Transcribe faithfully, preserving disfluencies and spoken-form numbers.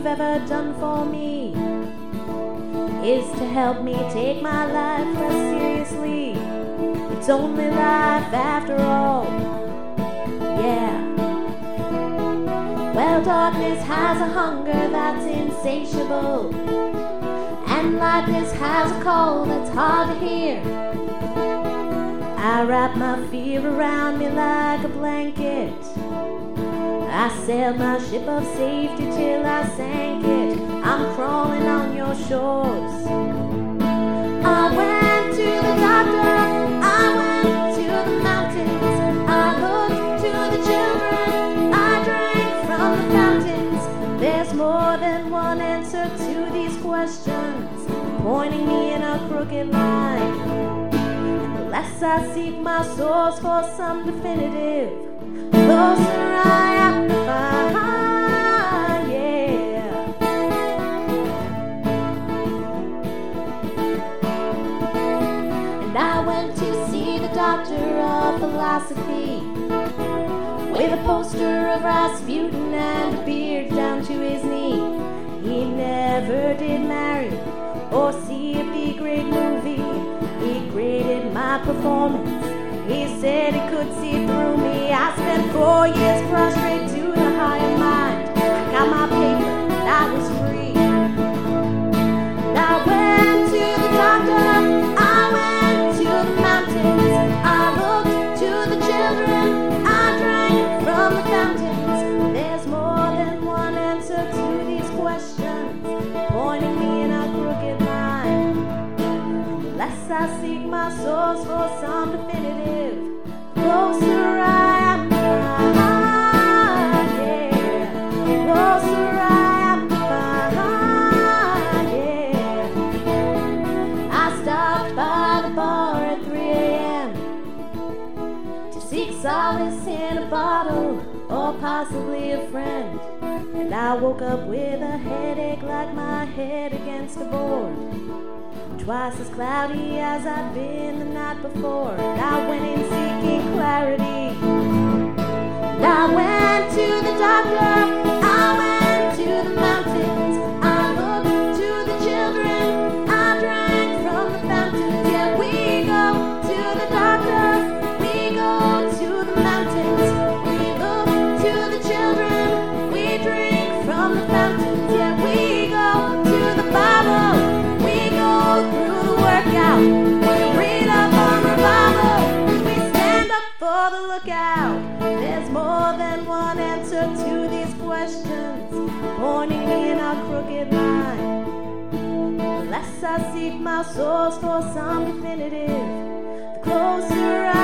you've ever done for me is to help me take my life less seriously. It's only life after all, yeah. Well, darkness has a hunger that's insatiable, and lightness has a call that's hard to hear. I wrap my fear around me like a blanket. I sailed my ship of safety till I sank it. I'm crawling on your shores. I went to the doctor, I went to the mountains, I looked to the children, I drank from the fountains. There's more than one answer to these questions, pointing me in a crooked line. Unless I seek my source for some definitive, closer I am to find, yeah. And I went to see the doctor of philosophy, with a poster of Rasputin and a beard down to his knee. He never did marry or see a B-grade movie. He graded my performance, he said he could see through me. I spent four years prostrate to the higher mind. I got my paper, and I was free. And I went to the doctor, I went to the mountains, I looked to the children, I drank from the fountains. There's more than one answer to these questions, pointing me in a crooked line. Unless I seek my source for some definitive, closer I am to find, yeah. Closer I am to find, yeah. I stopped by the bar at three a.m. to seek solace in a bottle or possibly a friend. And I woke up with a headache like my head against a board, twice as cloudy as I'd been the night before. And I went in seeking clarity, and I went to the doctor, I went to the mountains, I looked to the children, I drank from the fountains. Yeah, we go to the doctor, we go to the mountains, we look to the children, we drink from the fountains. Yeah, we go to the Bible, we go through the workout, we read up on revival, we stand up for the lookout. There's more than one answer to these questions, pointing me in a crooked line. Unless I seek my source for some definitive, the closer I